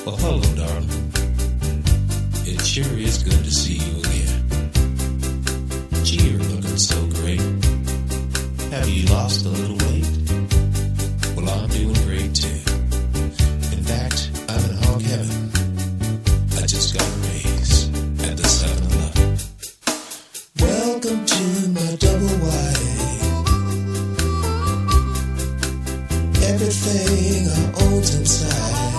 Well, hello, darling. It sure is good to see you again. Gee, you're looking so great. Have you lost a little weight? Well, I'm doing great too. In fact, I'm in hog heaven. I just got a raise at the 7-Eleven. Welcome to my double wide. Everything I own's inside.